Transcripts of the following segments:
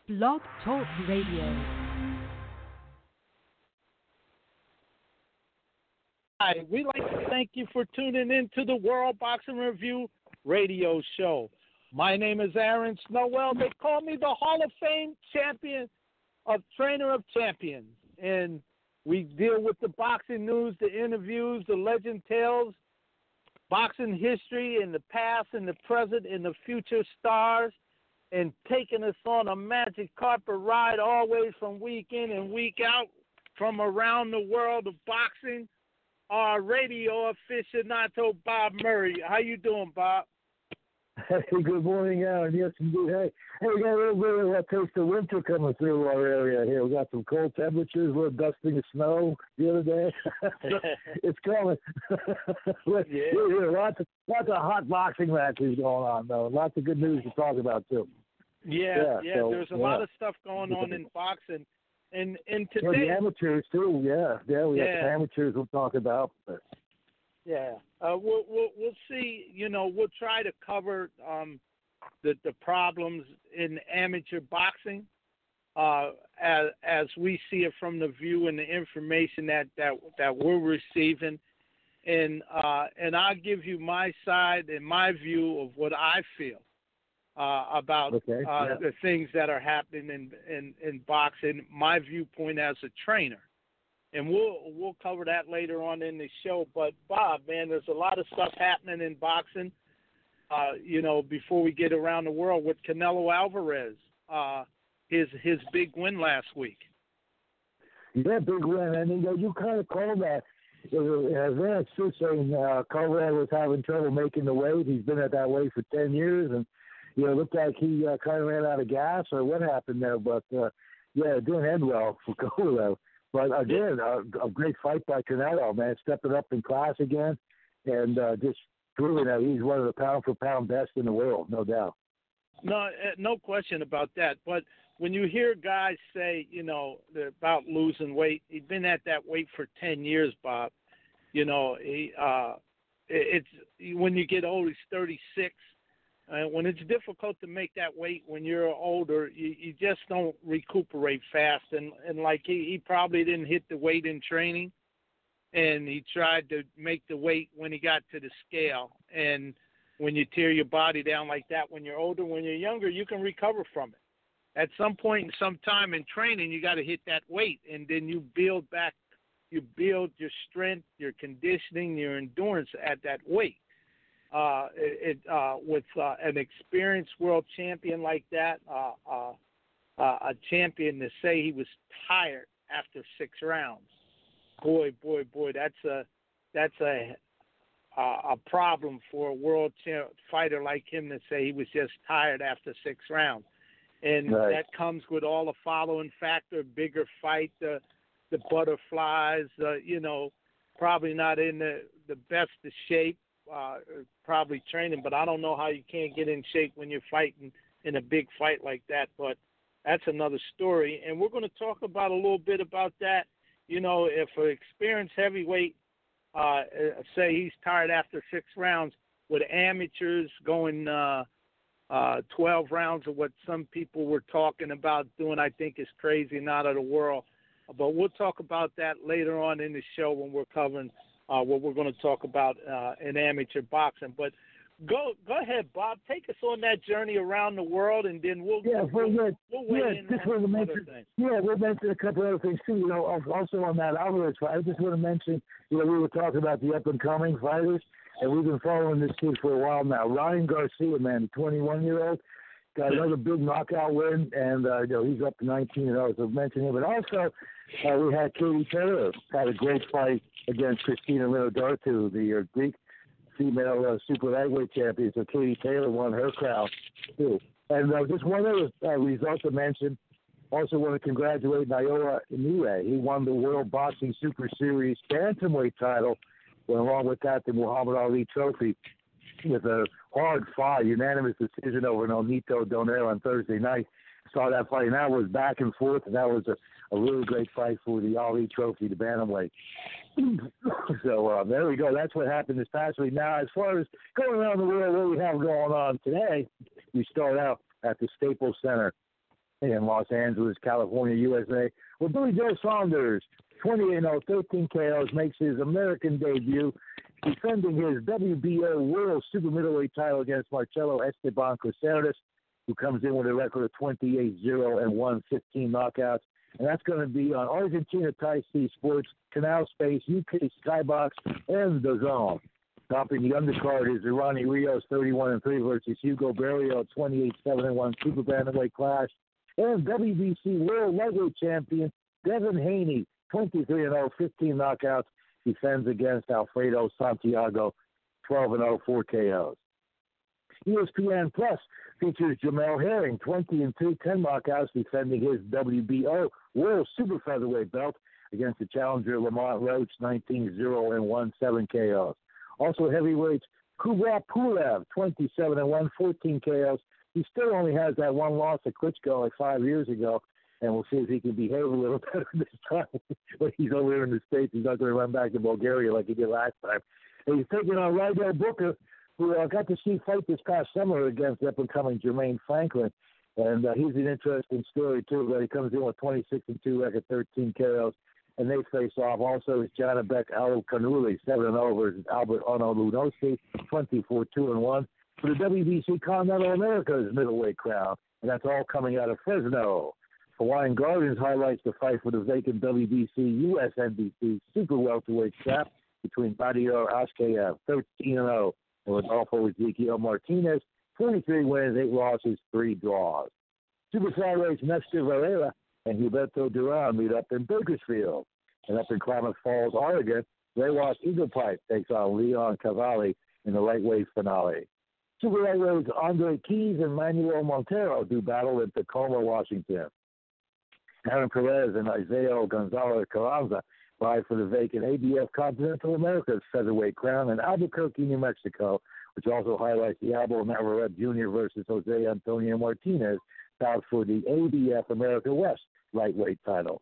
Blog Talk Radio. Hi, we'd like to thank you for tuning in to the World Boxing Review radio show. My name is Aaron Snowell. They call me the Hall of Fame champion of Trainer of Champions. And we deal with the boxing news, the interviews, the legend tales, boxing history in the past and the present and the future stars, and taking us on a magic carpet ride always from week in and week out from around the world of boxing. Our radio aficionado, Bob Murray. How you doing, Bob? Hey, good morning, Alan. Yes, indeed. Hey, we got a little bit of a taste of winter coming through our area here. We got some cold temperatures. We're dusting of snow the other day. It's coming. Yeah. Lots of hot boxing matches going on, though. Lots of good news to talk about, too. Yeah. So, there's a lot of stuff going on in boxing. And today, the amateurs too. We got the amateurs we'll talk about. But. Yeah, we'll see. You know, we'll try to cover the problems in amateur boxing as we see it from the view and the information that we're receiving, and I'll give you my side and my view of what I feel. About the things that are happening in boxing, my viewpoint as a trainer, and we'll cover that later on in the show. But Bob, man, there's a lot of stuff happening in boxing. Before we get around the world with Canelo Alvarez, his big win last week. Yeah, big win. I mean, you kind of called that. Advanced too, saying Alvarez was having trouble making the weight. He's been at that weight for 10 years, and it looked like he kind of ran out of gas or what happened there. But, it didn't end well for Kovalev. But, again, a great fight by Canelo, man, stepping up in class again and just proving that he's one of the pound-for-pound best in the world, no doubt. No question about that. But when you hear guys say, about losing weight, he's been at that weight for 10 years, Bob. It's when you get old, he's 36. When it's difficult to make that weight when you're older, you just don't recuperate fast. And like he probably didn't hit the weight in training, and he tried to make the weight when he got to the scale. And when you tear your body down like that when you're older, when you're younger, you can recover from it. At some point in some time in training, you got to hit that weight, and then you build back. You build your strength, your conditioning, your endurance at that weight. With an experienced world champion like that, a champion to say he was tired after 6 rounds, boy, that's a problem for a world fighter like him to say he was just tired after 6 rounds, and that comes with all the following factor: bigger fight, the butterflies, probably not in the best of shape. Probably training, but I don't know how you can't get in shape when you're fighting in a big fight like that. But that's another story, and we're going to talk about a little bit about that. If an experienced heavyweight say he's tired after 6 rounds, with amateurs going 12 rounds of what some people were talking about doing, I think is crazy and out of the world. But we'll talk about that later on in the show when we're covering what we're going to talk about in amateur boxing. But go ahead, Bob. Take us on that journey around the world, and then we'll weigh in on other things. Yeah, we'll mention a couple other things, too. Also on that Alvarez fight, I just want to mention, we were talking about the up-and-coming fighters, and we've been following this kid for a while now. Ryan Garcia, man, the 21-year-old, got another big knockout win, and he's up to 19-0, so mention him. But also, we had Katie Taylor, had a great fight against Christina Minodartu, the Greek female super lightweight champion. So Katie Taylor won her crown, too. And just one other result to mention, also want to congratulate Naoya Inoue. He won the World Boxing Super Series bantamweight title, and along with that, the Muhammad Ali Trophy, with a hard fight, unanimous decision over Nonito Donaire on Thursday night. Saw that fight, and that was back and forth, and that was a really great fight for the Ali Trophy, the bantamweight. So there we go. That's what happened this past week. Now, as far as going around the world, what we have going on today, we start out at the Staples Center in Los Angeles, California, USA, where Billy Joe Saunders, 20-0, 13 KOs, makes his American debut, defending his WBO World Super Middleweight title against Marcelo Esteban Caceres, who comes in with a record of 28-0 and won 15 knockouts. And that's going to be on Argentina Tai C Sports, Canal Space, UK Skybox, and The Zone. Topping the undercard is Ronnie Rios, 31-3 versus Hugo Barrio, 28-7-1 Super Bantamweight clash. And WBC World Lightweight Champion Devin Haney, 23-0, 15 knockouts, defends against Alfredo Santiago, 12-0, 4 KOs. ESPN Plus features Jamel Herring, 20-2, 10 knockouts, defending his WBO World Super Featherweight belt against the challenger Lamont Roach, 19-0 and 1, 7 KOs. Also heavyweights, Kubrat Pulev, 27-1, 14 KOs. He still only has that one loss at Klitschko like 5 years ago, and we'll see if he can behave a little better this time. When he's over here in the States, he's not going to run back to Bulgaria like he did last time. And he's taking on Rydell Booker, who I got to see fight this past summer against up-and-coming Jermaine Franklin. And he's an interesting story, too, that he comes in with 26-2 record, 13 KOs. And they face off also is Janabek Al-Kanuli, 7-0 versus Albert Ono-Lunosi, 24-2-1 for the WBC Continental America's middleweight crown. And that's all coming out of Fresno. Hawaiian Gardens highlights the fight for the vacant WBC US NBC super welterweight strap between Badior Ashkeyev, 13-0, and Rodolfo Ezequiel Martinez, 43 wins, 8 losses, 3 draws. Super flyweights Nestor Varela and Huberto Duran meet up in Bakersfield. And up in Klamath Falls, Oregon, Raywas Eagle Pipe takes on Leon Cavalli in the lightweight finale. Super lightweights Andre Keys and Manuel Montero do battle in Tacoma, Washington. Aaron Perez and Isaiah Gonzalez Carranza vie for the vacant ABF Continental America's featherweight crown in Albuquerque, New Mexico, which also highlights the Diablo Navarrete Jr. versus Jose Antonio Martinez, bout for the ABF America West lightweight title.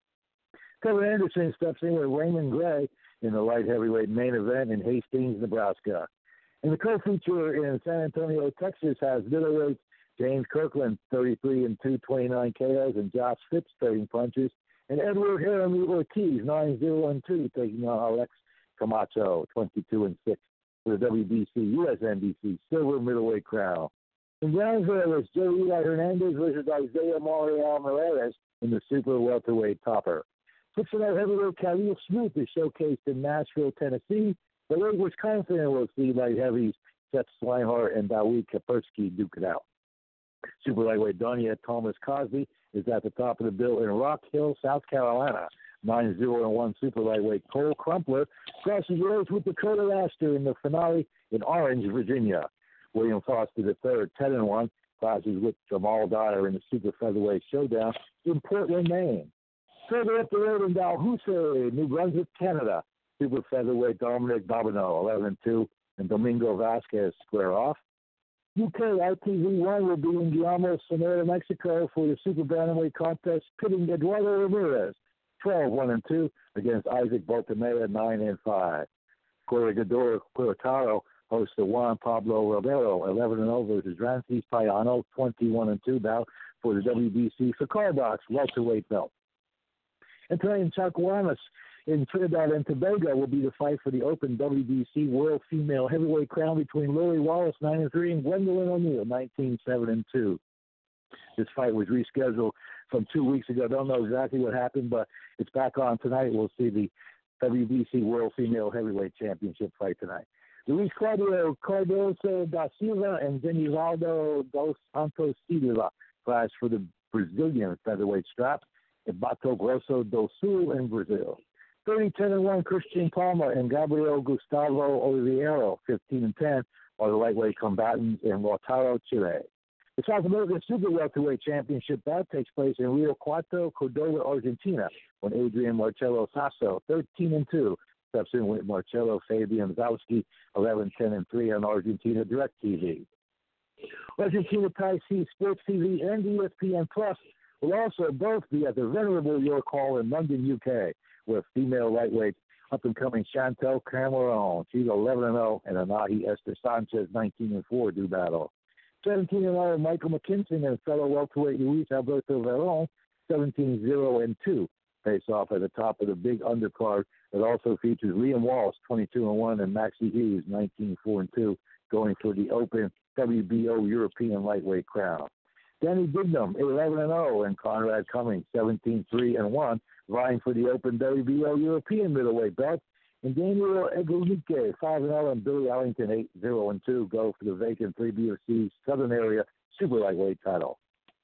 Kevin Anderson steps in with Raymond Gray in the light heavyweight main event in Hastings, Nebraska. And the co-feature in San Antonio, Texas has middleweights James Kirkland, 33-2, 29 KOs, and Josh Fitz, 30 punches. And Edward Jeremy Ortiz, 9-0-2, taking on Alex Camacho, 22-6, for the WBC US NBC silver middleweight crown. In Brownsville, it's Joe Eli Hernandez versus Isaiah Mariel Morales in the super welterweight topper. 6-0 heavyweight Khalil Smith is showcased in Nashville, Tennessee. The league was confident we'll see light heavies Seth Swinehart and Dawid Kapersky duke it out. Super lightweight Donia Thomas Cosby is at the top of the bill in Rock Hill, South Carolina. 9-0-1 super lightweight Cole Crumpler crosses roads with Dakota Astor in the finale in Orange, Virginia. William Foster III, 10-1, clashes with Jamal Dyer in the super featherweight showdown in Portland, Maine. Further up the road in Dalhousie, New Brunswick, Canada, super featherweight Dominic Bobineau, 11-2, and Domingo Vasquez square off. UK ITV1 will be in Guaymas, Sonora, Mexico for the Super Bantamweight contest, pitting Eduardo Ramirez, 12-1-2, against Isaac Baltamea, 9-5. Corregidor Querétaro hosts the Juan Pablo Romero, 11-0 versus Rancis Payano, 21-2 bout for the WBC Scarbox welterweight belt. And tonight in Chaguanas, in Trinidad and Tobago, will be the fight for the Open WBC World Female Heavyweight crown between Lily Wallace, 9-3, and Gwendolyn O'Neill, 19-7-2. This fight was rescheduled from 2 weeks ago. Don't know exactly what happened, but it's back on tonight. We'll see the WBC World Female Heavyweight Championship fight tonight. Luis Claudio Cardoso da Silva and Denivaldo dos Santos Silva clash for the Brazilian featherweight strap at Mato Grosso do Sul in Brazil. 30-10-1 Christian Palmer and Gabriel Gustavo Oliveira, 15-10, are the lightweight combatants in Lautaro, Chile. The South American Super Welterweight Championship bout takes place in Rio Cuarto, Córdoba, Argentina, when Adrian Marcelo Sasso, 13-2, steps in with Marcelo Fabian Zowski, 11-10-3 on Argentina DirecTV. Argentina Tai C Sports TV and ESPN Plus will also both be at the venerable York Hall in London, UK, where female lightweights up-and-coming Chantel Cameron, she's 11-0, and Anahi Esther Sanchez, 19-4, do battle. 17-0 Michael McKinson and fellow welterweight Luis Alberto Verón, 17-0-2. Face off at the top of the big undercard that also features Liam Walsh, 22-1, and Maxie Hughes, 19-4-2, going for the Open WBO European lightweight crown. Danny Dignam, 11-0, and Conrad Cummings, 17-3-1, vying for the Open WBO European middleweight belt. And Daniel Eglunique, 5-0, and Billy Ellington, 8-0-2, go for the vacant 3BFC Southern Area Super Lightweight title.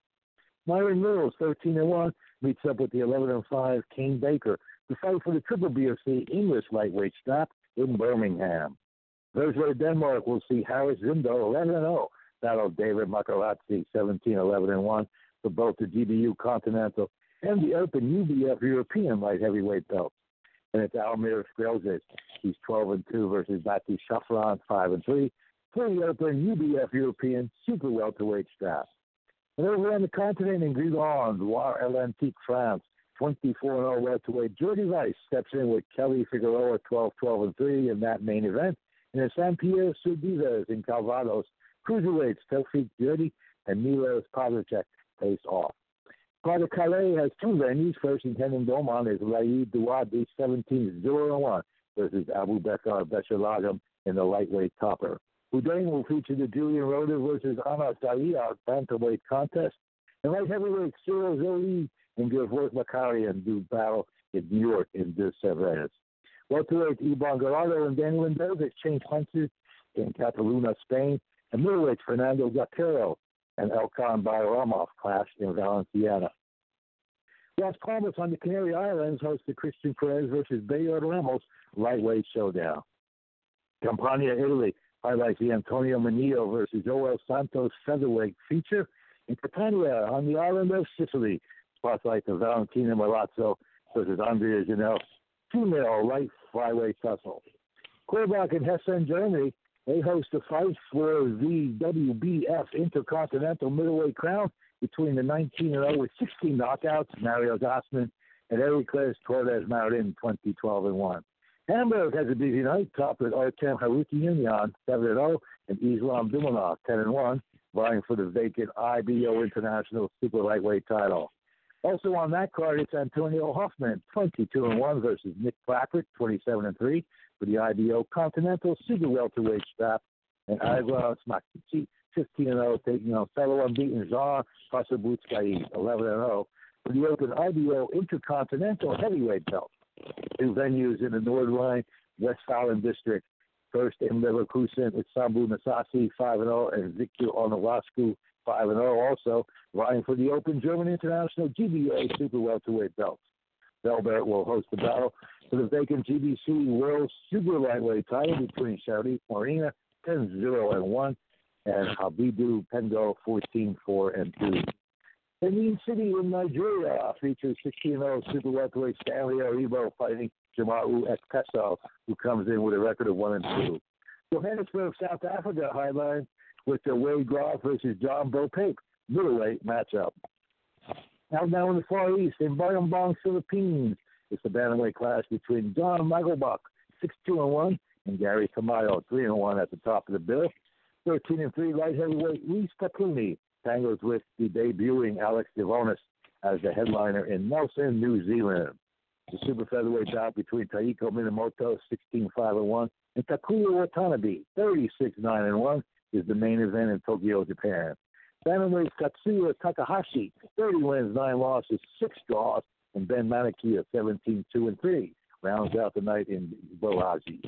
Myron Mills, 13-1, meets up with the 11-5 Kane Baker to fight for the Triple BFC English Lightweight strap in Birmingham. Thursday, Denmark will see Harris Zindo, 11-0, battle David Makarazzi, 17-11-1, for both the GBU Continental and the Open UBF European Light Heavyweight belts. And it's Almir Strelzic. He's 12-2 versus Bati Shafran, 5-3, for the Open UBF European Super Welterweight strap. And over on the continent in Grillon, Loire Atlantique, France, 24-0 welterweight Jordy Rice steps in with Kelly Figueroa, 12-12-3 in that main event. And in San Pierre sur Dives in Calvados, cruiserweights Tofik Jordy and Milos Pavlicek face off. Carter Calais has two venues. First in Tenendoman is Raid Douadi, 17-0-1 versus Abu Bakar Beshalagam in the lightweight topper. Houdain will feature the Julian Roder versus Anas Daria bantamweight contest. And light heavyweight Cyril Zoli and Gilbert Makarian do battle in New York in De Cerveras. Welterweight Iban Garado and Daniel Mendoza exchange punches in Cataluna, Spain. And middleweight Fernando Gatero and Elkan Bayramov clashed in Valenciana. Las Palmas on the Canary Islands hosts the Christian Perez versus Bayard Ramos lightweight showdown. Campania, Italy highlights the Antonio Manillo versus Joel Santos featherweight feature. In Catania on the island of Sicily, spotlight the Valentina Milazzo versus Andrea Janelle female light flyweight tussle. Korbach in Hessen, Germany, they host a fight for the WBF Intercontinental Middleweight crown between the 19-0 with 16 knockouts, Mario Gossman and Heracles Torres Marin, 20-12-1. Hamburg has a busy night, topped with Artem Harutyunyan, 7-0, and Islam Dumanov, 10-1, vying for the vacant IBO International Super Lightweight title. Also on that card, it's Antonio Hoffman, 22-1 versus Nick Clappert, 27-3, for the IBO Continental Super Welterweight strap, and Aguilar Smakichi, 15-0, taking on fellow unbeaten Zar Pasabutskaya, 11-0, for the Open IBO Intercontinental Heavyweight belt. Two venues in the Nordrhein Westfalen district. First in Leverkusen, it's Sambu Nasasi, 5-0, and Victor Onolascu, 5-0, also vying for the Open German International GBA Super Welterweight belts. Velbert will host the battle for the vacant GBC World Super Lightweight title between Sharif Marina, 10-0-1, and Habibu Pengo, 14-4-2. Benin City in Nigeria features 16-0 Super Welterweight Stanley Aribo fighting Jama'u Ekpeso, who comes in with a record of 1-2. Johannesburg, South Africa, highlights with the Wade Groff versus John Bopape middleweight matchup. Now in the Far East, in Battambang, Philippines, it's the bantamweight clash between John Magelbach, 6-2-1, and Gary Tamayo, 3-1 at the top of the bill. 13-3 light heavyweight Luis Papluni tangles with the debuting Alex Devonis as the headliner in Nelson, New Zealand. The super featherweight bout between Taiko Minamoto, 16-5-1, and Takuya Watanabe, 36-9-1, is the main event in Tokyo, Japan. Bantamweight Katsuya Takahashi, 30 wins, 9 losses, 6 draws, and Ben Manakia, 17-2-3, rounds out the night in Bohaji.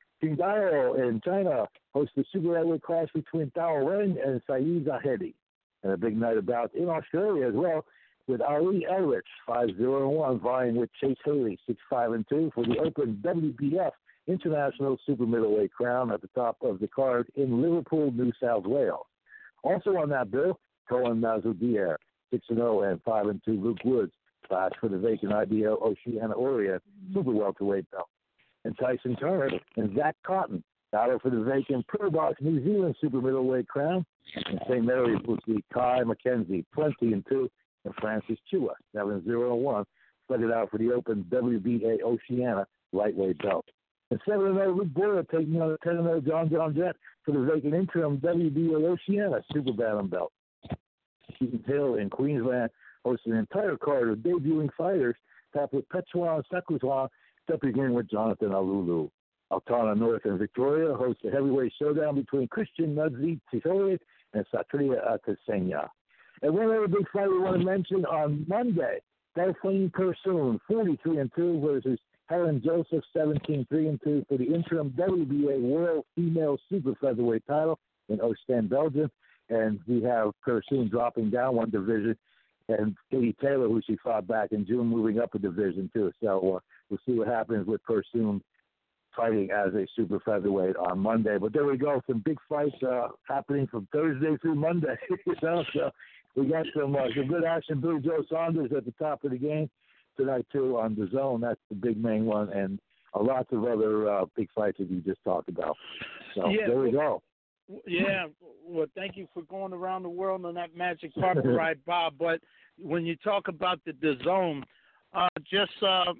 Qingdao in China hosts the super lightweight clash between Tao Ren and Saeed Zahedi. And a big night of bouts in Australia as well, with Ali Elrich, 5-0-1, vying with Chase Haley, 6-5-2, for the Open WBF International Super Middleweight crown at the top of the card in Liverpool, New South Wales. Also on that bill, Cohen Mazoudier, 6-0 and 5-2, Luke Woods, clash for the vacant IBO Oceania Orient Super Welterweight belt. And Tyson Turner and Zach Cotton battle for the vacant Pro Box New Zealand Super Middleweight crown. And St. Mary's will see Kai McKenzie, 20-2, and Francis Chua, 7-0-1, slid out for the Open WBA Oceania Lightweight belt. And 7-0 Luke Boyer taking on 10-0 John Jett for the vacant interim WBA Oceania Super Bantam belt. Keaton Hill in Queensland hosted an entire card of debuting fighters, topped with Pechuan Sakuzwan, stepping in with Jonathan Alulu. Altona North and Victoria host a heavyweight showdown between Christian Nudzi Tisolit and Satria Atasenya. And one other big fight we want to mention on Monday, Delphine Persoon, 43-2 versus Helen Joseph, 17-3-2 for the interim WBA World Female Super Featherweight title in Ostend, Belgium. And we have Persoon dropping down one division, and Katie Taylor, who she fought back in June, moving up a division too. So we'll see what happens with Persoon fighting as a super featherweight on Monday. But there we go, some big fights happening from Thursday through Monday. So we got some good action. Billy Joe Saunders at the top of the game tonight too on the Zone. That's the big main one, and lots of other big fights that we just talked about. So there we go. Yeah, well, thank you for going around the world on that magic carpet ride, Bob. But when you talk about the DAZN, just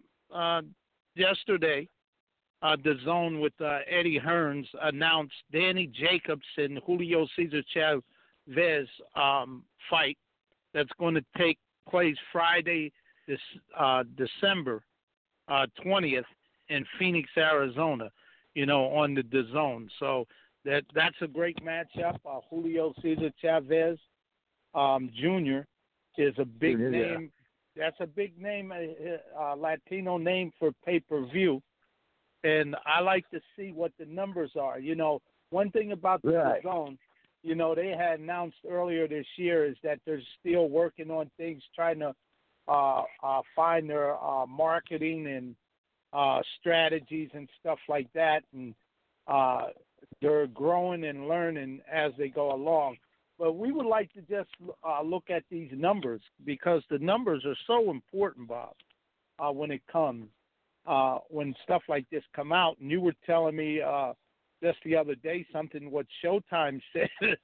yesterday, DAZN with Eddie Hearns announced Danny Jacobs and Julio Cesar Chavez fight that's going to take place Friday, December 20th in Phoenix, Arizona, on the DAZN. So that's a great matchup. Julio Cesar Chavez Jr. is a big name. Yeah. That's a big name, Latino name for pay-per-view. And I like to see what the numbers are. One thing about the DAZN, they had announced earlier this year is that they're still working on things, trying to find their marketing and strategies and stuff like that. And they're growing and learning as they go along. But we would like to just look at these numbers because the numbers are so important, Bob, when it comes, when stuff like this come out. And you were telling me just the other day something what Showtime said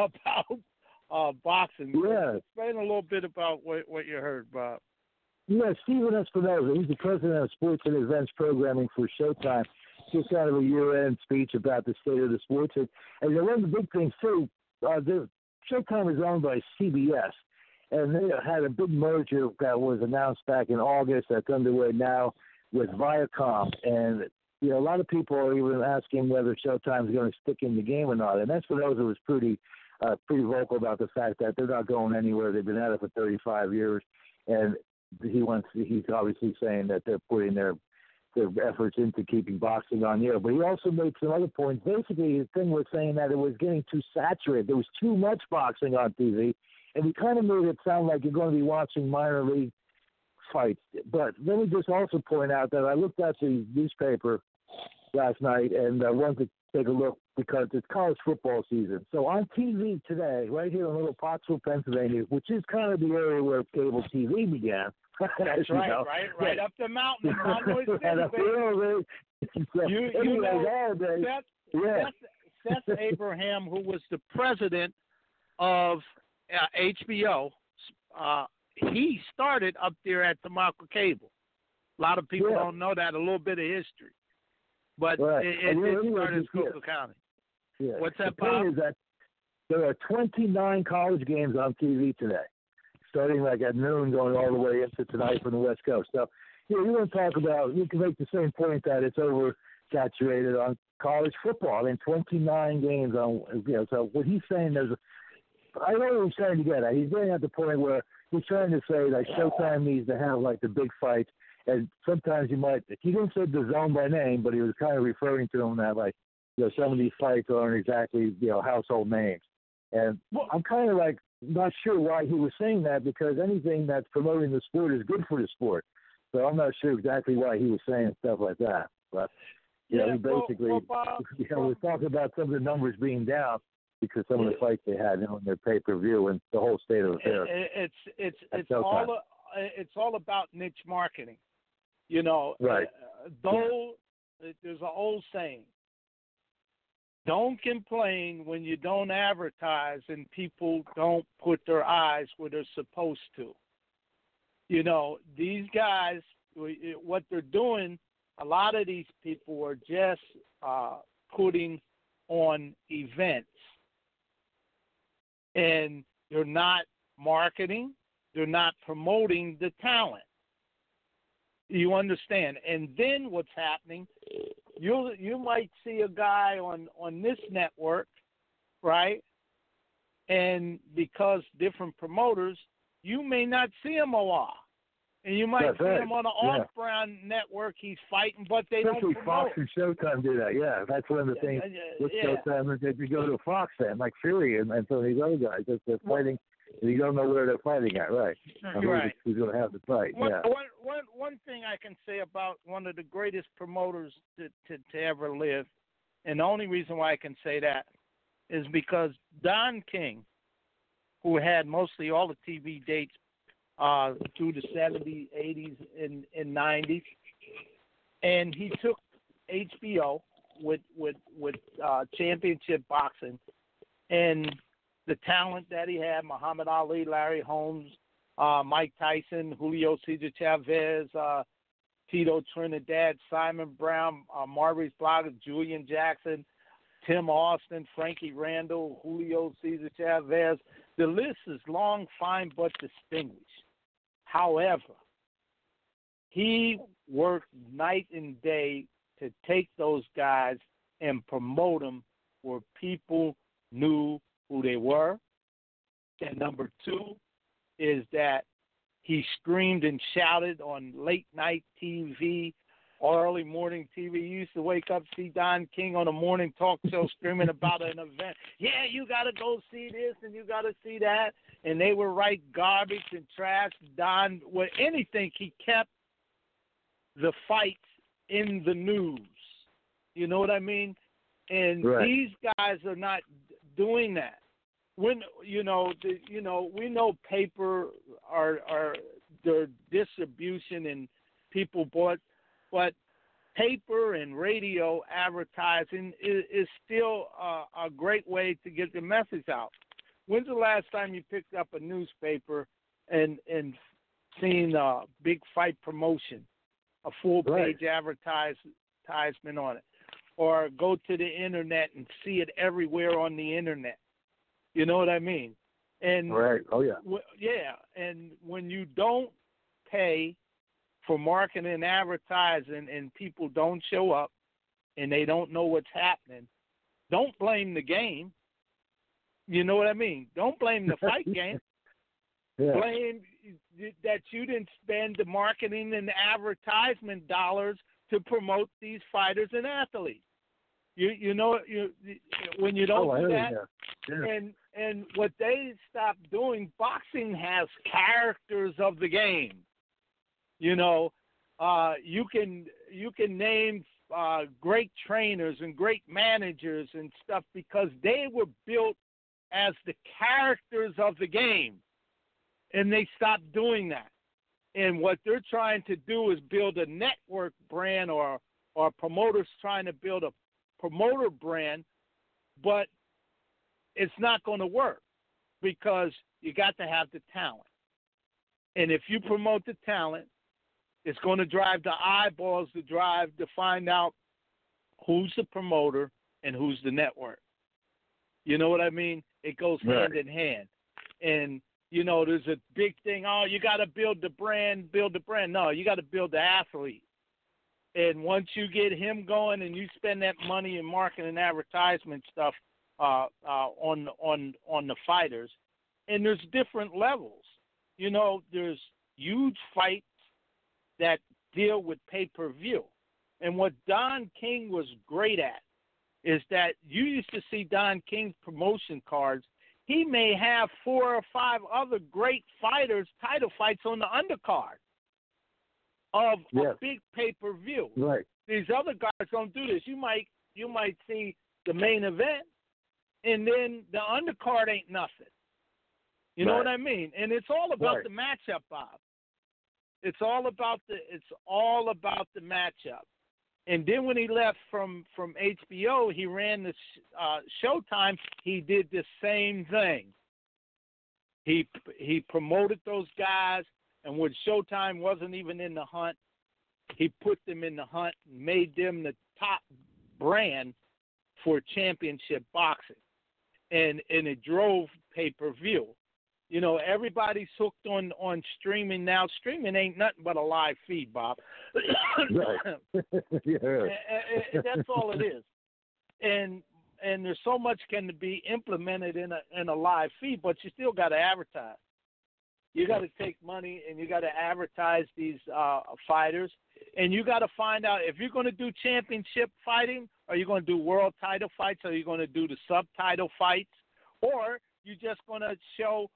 about boxing. Yeah. Explain a little bit about what you heard, Bob. Yeah, Steven Espinoza, he's the president of Sports and Events Programming for Showtime. Just out of a year-end speech about the state of the sports. And one of the big things, too, Showtime is owned by CBS, and they had a big merger that was announced back in August that's underway now with Viacom. And, a lot of people are even asking whether Showtime is going to stick in the game or not. And Espinoza was pretty vocal about the fact that they're not going anywhere. They've been at it for 35 years. And he's obviously saying that they're putting their efforts into keeping boxing on the air. But he also made some other points. Basically, his thing was saying that it was getting too saturated. There was too much boxing on TV, and he kind of made it sound like you're going to be watching minor league fights. But let me just also point out that I looked at the newspaper last night, and I wanted to take a look because it's college football season. So on TV today, right here in Little Pottsville, Pennsylvania, which is kind of the area where cable TV began, that's right up the mountain in Conway City. Seth Abraham, who was the president of HBO, he started up there at the Marco Cable. A lot of people don't know that, a little bit of history. But it started in Schuylkill County. Yeah. What's that, the Bob? Point is that there are 29 college games on TV today, starting like at noon, going all the way into tonight from the West Coast. So, you want to talk about, you can make the same point that it's oversaturated on college football. I mean, 29 games on, so what he's saying I know what he's trying to get at. He's getting at the point where he's trying to say that Showtime needs to have like the big fights. And sometimes he didn't say DAZN by name, but he was kind of referring to them that like, some of these fights aren't exactly, household names. And I'm kind of like not sure why he was saying that because anything that's promoting the sport is good for the sport. So I'm not sure exactly why he was saying stuff like that. But, he basically, we're talking about some of the numbers being down because some of the fights they had in their pay-per-view and the whole state of affairs. It's all about niche marketing. Right. Though there's an old saying, don't complain when you don't advertise and people don't put their eyes where they're supposed to. These guys, what they're doing, a lot of these people are just putting on events. And they're not marketing, they're not promoting the talent. You understand? And then what's happening, you might see a guy on this network, right? And because different promoters, you may not see him a lot. And you might see him on an off-brand network. He's fighting, but they Especially don't promote. Fox and Showtime do that. Yeah, that's one of the things with Showtime is that you go to a Fox fan like Fury and some of these other guys. They're fighting, and you don't know where they're fighting at, right? Who's going to have the fight? One thing I can say about one of the greatest promoters to ever live, and the only reason why I can say that is because Don King, who had mostly all the TV dates through the 70s, 80s, and 90s. And he took HBO with championship boxing and the talent that he had, Muhammad Ali, Larry Holmes, Mike Tyson, Julio Cesar Chavez, Tito Trinidad, Simon Brown, Maurice Blaga, Julian Jackson, Tim Austin, Frankie Randall, Julio Cesar Chavez. The list is long, fine, but distinguished. However, he worked night and day to take those guys and promote them where people knew who they were. And number two is that he screamed and shouted on late night TV, early morning TV. You used to wake up, see Don King on a morning talk show screaming about an event. Yeah, you got to go see this and you got to see that. And they were right garbage and trash. Don, with anything, he kept the fights in the news. You know what I mean? And these guys are not doing that. When we know paper are their distribution and people bought, but paper and radio advertising is still a great way to get the message out. When's the last time you picked up a newspaper and seen a big fight promotion, a full-page advertisement on it, or go to the internet and see it everywhere on the internet? You know what I mean? And and when you don't pay for marketing and advertising and people don't show up and they don't know what's happening, don't blame the game. You know what I mean? Don't blame the fight game. Blame that you didn't spend the marketing and advertisement dollars to promote these fighters and athletes. When you don't do that, and what they stopped doing, boxing has characters of the game. You can name great trainers and great managers and stuff because they were built as the characters of the game, and they stopped doing that. And what they're trying to do is build a network brand, or promoters trying to build a promoter brand, but it's not going to work because you got to have the talent. And if you promote the talent, it's going to drive the eyeballs to find out who's the promoter and who's the network. You know what I mean? It goes hand in hand. And, there's a big thing, you got to build the brand. No, you got to build the athlete. And once you get him going and you spend that money in marketing and advertisement stuff on the fighters, and there's different levels. There's huge fights that deal with pay-per-view. And what Don King was great at is that you used to see Don King's promotion cards. He may have 4 or 5 other great fighters, title fights on the undercard of a big pay-per-view. Right. These other guys don't do this. You might see the main event, and then the undercard ain't nothing. You know what I mean? And it's all about the matchup, Bob. It's all about the matchup. And then when he left from HBO, he ran the Showtime. He did the same thing. He promoted those guys, and when Showtime wasn't even in the hunt, he put them in the hunt and made them the top brand for championship boxing, and it drove pay-per-view. You know, everybody's hooked on streaming now. Streaming ain't nothing but a live feed, Bob. Right. Yeah. That's all it is. And there's so much can be implemented in a live feed, but you still got to advertise. You got to take money and you got to advertise these fighters, and you got to find out if you're going to do championship fighting, are you going to do world title fights, or are you going to do the subtitle fights, or you just going to show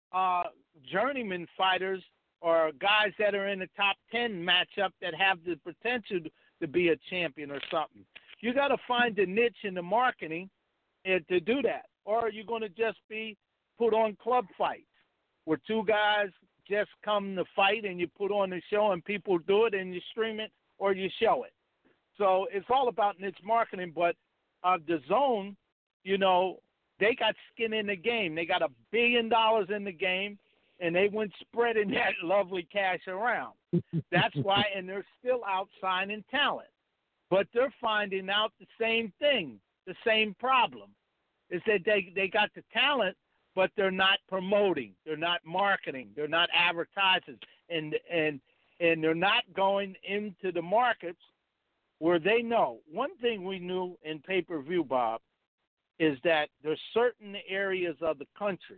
journeyman fighters or guys that are in the top 10 matchup that have the potential to be a champion or something. You got to find the niche in the marketing to do that, or are you going to just be put on club fights where two guys just come to fight and you put on the show and people do it and you stream it or you show it. So it's all about niche marketing, but the Zone, you know, they got skin in the game. They got $1 billion in the game, and they went spreading that lovely cash around. That's why, and they're still out signing talent. But they're finding out the same thing, the same problem, is that they got the talent, but they're not promoting, they're not marketing, they're not advertising, and they're not going into the markets where they know. One thing we knew in pay-per-view, Bob, is that there's certain areas of the country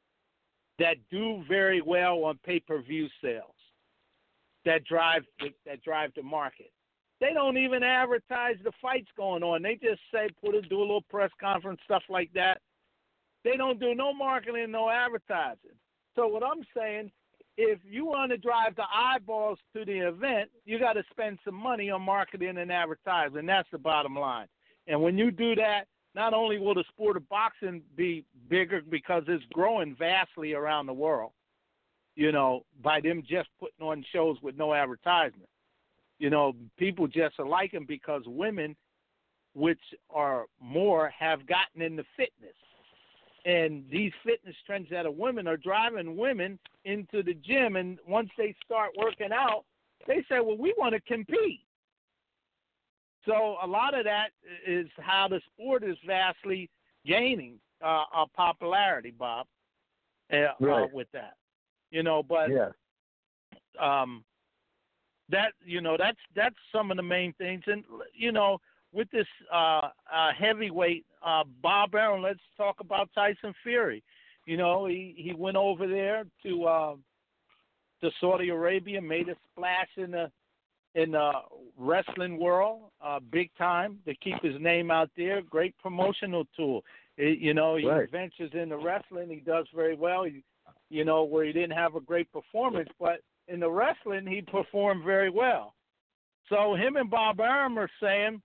that do very well on pay-per-view sales, that drive the market. They don't even advertise the fights going on. They just say, do a little press conference, stuff like that. They don't do no marketing, no advertising. So what I'm saying, if you want to drive the eyeballs to the event, you got to spend some money on marketing and advertising. That's the bottom line. And when you do that, not only will the sport of boxing be bigger because it's growing vastly around the world, you know, by them just putting on shows with no advertisement. You know, people just are liking because women, which are more, have gotten into fitness. And these fitness trends that are women are driving women into the gym. And once they start working out, they say, well, we want to compete. So a lot of that is how the sport is vastly gaining popularity, Bob, right. with that. You know, but yeah. That, you know, that's some of the main things. And, you know, with this heavyweight, Bob Arum, let's talk about Tyson Fury. You know, he went over there to Saudi Arabia, made a splash in the wrestling world, big time, to keep his name out there. Great promotional tool. He right. ventures into wrestling. He does very well. You know, where he didn't have a great performance, but in the wrestling, he performed very well. So him and Bob Arum are saying,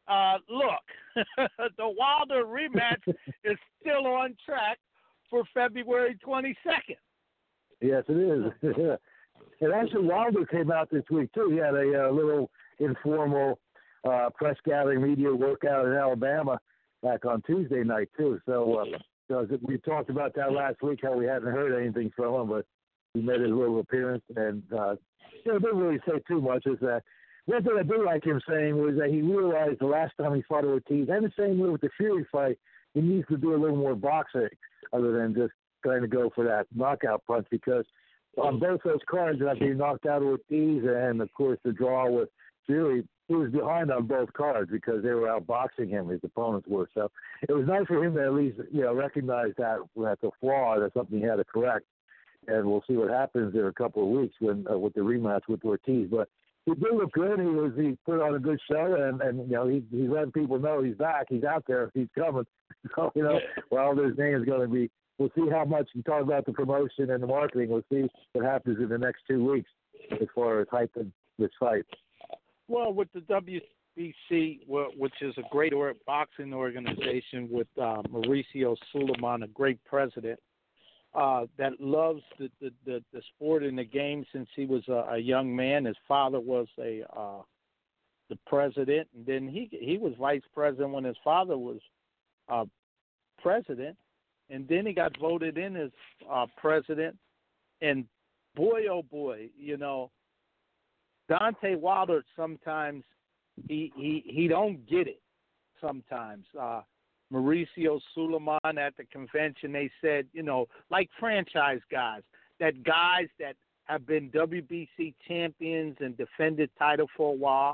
look, the Wilder rematch is still on track for February 22nd. Yes, it is. And actually, Wilder came out this week, too. He had a little informal press gathering media workout in Alabama back on Tuesday night, too. So we talked about that last week, how we hadn't heard anything from him, but he made his little appearance. And didn't really say too much. Is that one thing I do like him saying was that he realized the last time he fought Ortiz, and the same way with the Fury fight, he needs to do a little more boxing other than just trying to go for that knockout punch, because on both those cards, after he knocked out Ortiz and, of course, the draw with Fury, he was behind on both cards because they were outboxing him, his opponents were. So it was nice for him to at least, recognize that that's a flaw, that's something he had to correct. And we'll see what happens in a couple of weeks when with the rematch with Ortiz. But he did look good. He put on a good show, and he's letting people know he's back. He's out there. He's coming. So, Wilder's name is going to be. We'll see how much you talk about the promotion and the marketing. We'll see what happens in the next 2 weeks as far as hyping this fight. Well, with the WBC, which is a great boxing organization with Mauricio Suleiman, a great president that loves the sport and the game since he was a young man. His father was the president, and then he was vice president when his father was president. And then he got voted in as president. And boy, oh boy, Deontay Wilder sometimes he don't get it. sometimes. Mauricio Suleiman at the convention, they said, like franchise guys, that guys that have been WBC champions and defended title for a while,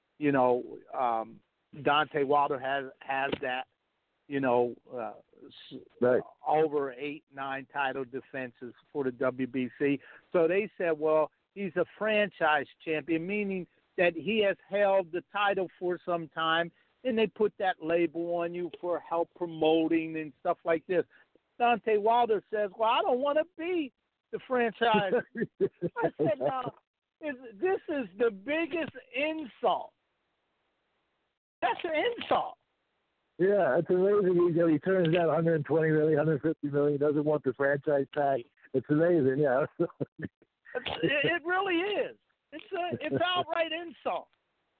Deontay Wilder has that, right. over 8-9 title defenses for the WBC. So they said, well, he's a franchise champion, meaning that he has held the title for some time, and they put that label on you for help promoting and stuff like this. Deontay Wilder says, well, I don't want to be the franchise. I said, no, this is the biggest insult. That's an insult. Yeah, it's amazing. He turns down 120 million, 150 million, doesn't want the franchise tag. It's amazing, yeah. It really is. It's outright insult.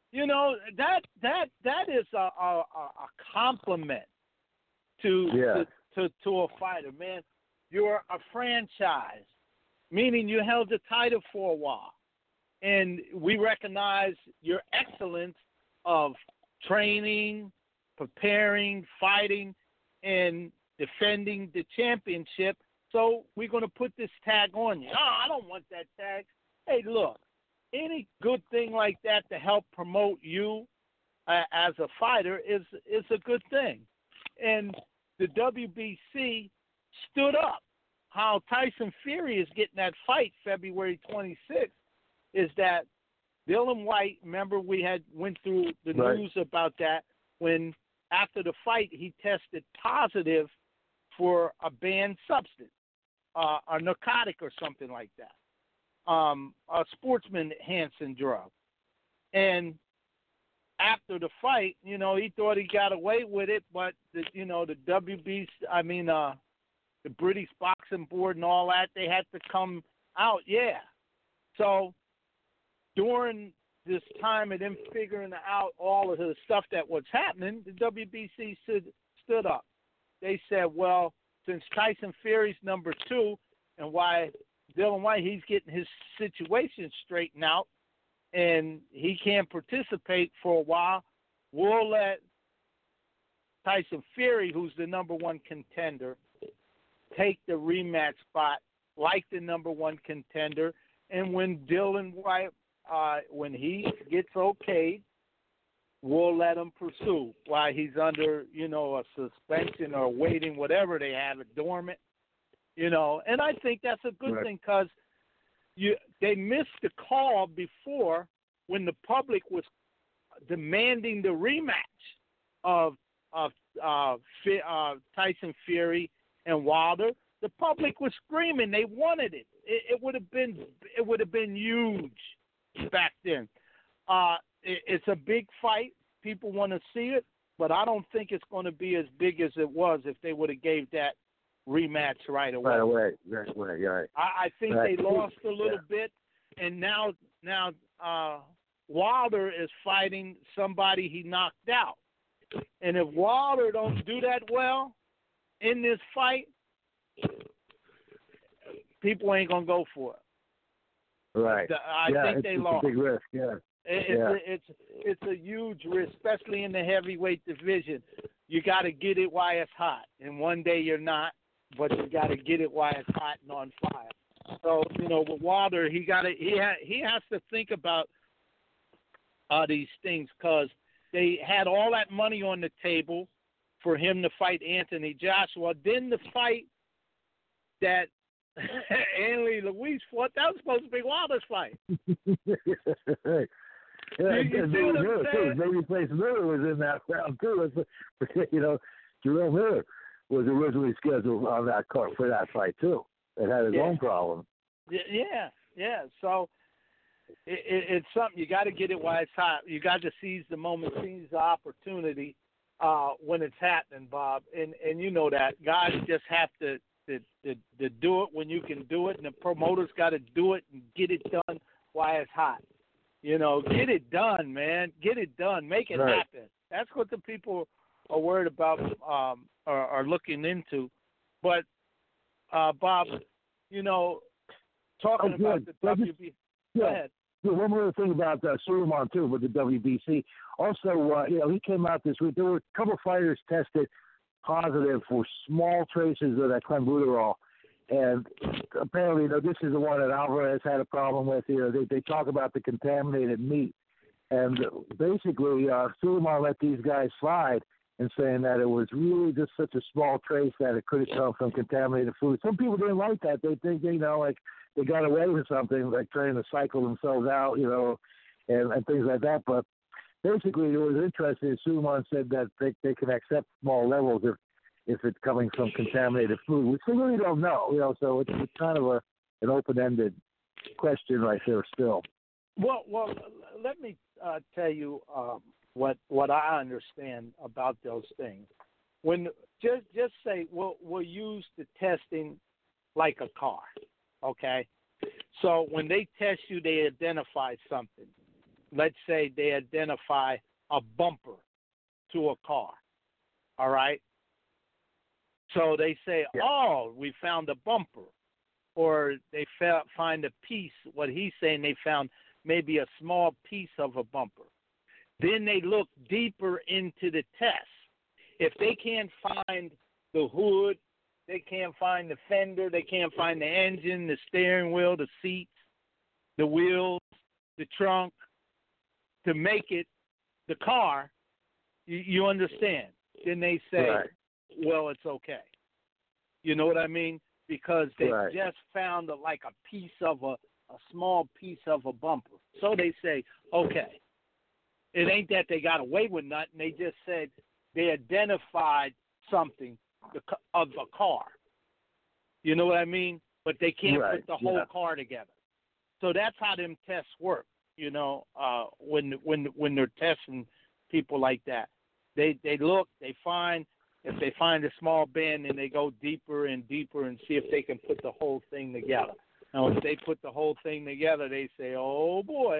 That is a compliment to a fighter, man. You're a franchise, meaning you held the title for a while, and we recognize your excellence of training, preparing, fighting, and defending the championship. So we're going to put this tag on you. Oh, I don't want that tag. Hey, look, any good thing like that to help promote you as a fighter is a good thing. And the WBC stood up. How Tyson Fury is getting that fight February 26th is that Dylan White, remember we went through the news about that when after the fight he tested positive for a banned substance, a narcotic or something like that, a sportsman Hansen drug. And after the fight, he thought he got away with it, but the WBC, the British Boxing Board and all that, they had to come out, So during this time of them figuring out all of the stuff that was happening, the WBC stood up. They said, well, since Tyson Fury's number 2 and why Dylan White, he's getting his situation straightened out and he can't participate for a while, we'll let Tyson Fury, who's the number 1 contender, take the rematch spot like the number 1 contender. And when Dylan White, when he gets okayed, we'll let him pursue while he's under, a suspension or waiting, whatever they have it dormant, And I think that's a good thing because they missed the call before when the public was demanding the rematch of Tyson Fury and Wilder. The public was screaming; they wanted it. It would have been huge back then. It's a big fight. People want to see it, but I don't think it's going to be as big as it was if they would have gave that rematch right away. Right away. I think they lost a little bit, and now Wilder is fighting somebody he knocked out. And if Wilder don't do that well in this fight, people ain't gonna go for it. Right. I think they lost. It's a big risk. Yeah. It's a huge risk, especially in the heavyweight division. You got to get it while it's hot, and one day you're not, but you got to get it while it's hot and on fire. So with Wilder, he has to think about these things because they had all that money on the table for him to fight Anthony Joshua. Then the fight that Anthony Luis fought, that was supposed to be Wilder's fight. Right. Yeah, you see what I'm saying? Babyface Miller was in that round too. Jerome Miller was originally scheduled on that card for that fight too. It had his own problem. Yeah. So it's something you got to get it while it's hot. You got to seize the moment, seize the opportunity when it's happening, Bob. And you know that guys just have to do it when you can do it, and the promoters got to do it and get it done while it's hot. Get it done, man. Get it done. Make it happen. That's what the people are worried about, are looking into. But, Bob, talking about the WBC. Go ahead. Yeah, one more thing about Suleiman too with the WBC. Also, he came out this week. There were a couple of fighters tested positive for small traces of that clenbuterol, and apparently, this is the one that Alvarez had a problem with. They talk about the contaminated meat, and basically, Suleiman let these guys slide and saying that it was really just such a small trace that it could have come from contaminated food. Some people didn't like that. They think, like they got away with something, like trying to cycle themselves out, and things like that. But basically, it was interesting. Suleiman said that they can accept small levels if it's coming from contaminated food, which they really don't know, so it's kind of an open-ended question right there still. Well, let me tell you what I understand about those things. When just say we'll use the testing like a car, okay? So when they test you, they identify something. Let's say they identify a bumper to a car, all right? So they say, oh, we found a bumper. Or they find a piece, what he's saying, they found maybe a small piece of a bumper. Then they look deeper into the test. If they can't find the hood, they can't find the fender, they can't find the engine, the steering wheel, the seats, the wheels, the trunk, to make it the car, you understand. Then they say, well, it's okay. You know what I mean? Because they just found like a piece of a small piece of a bumper. So they say, okay. It ain't that they got away with nothing. They just said they identified something of a car. You know what I mean? But they can't put the whole car together. So that's how them tests work. When they're testing people like that, they look, they find. If they find a small bend, then they go deeper and deeper and see if they can put the whole thing together. Now, if they put the whole thing together, they say, "Oh boy."